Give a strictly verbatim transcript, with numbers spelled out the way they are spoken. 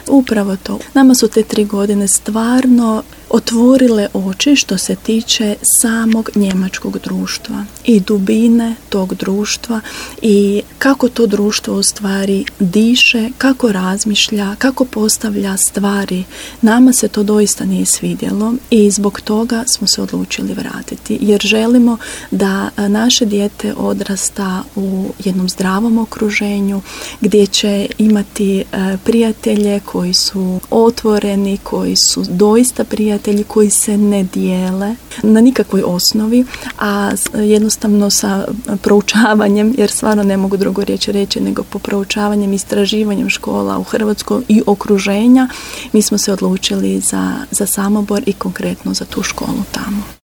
Upravo to. Nama su te tri godine stvarno otvorile oči što se tiče samog njemačkog društva i dubine tog društva i kako to društvo u stvari diše, kako razmišlja, kako postavlja stvari. Nama se to doista nije svidjelo i zbog toga smo se odlučili vratiti jer želimo da naše dijete odrasta u jednom zdravom okruženju gdje će imati prijatelje koji su otvoreni, koji su doista prijatelji, koji se ne dijele na nikakvoj osnovi, a jednostavno sa proučavanjem, jer stvarno ne mogu drugo riječi reći nego po proučavanjem, istraživanjem škola u Hrvatskoj i okruženja, mi smo se odlučili za, za Samobor i konkretno za tu školu tamo.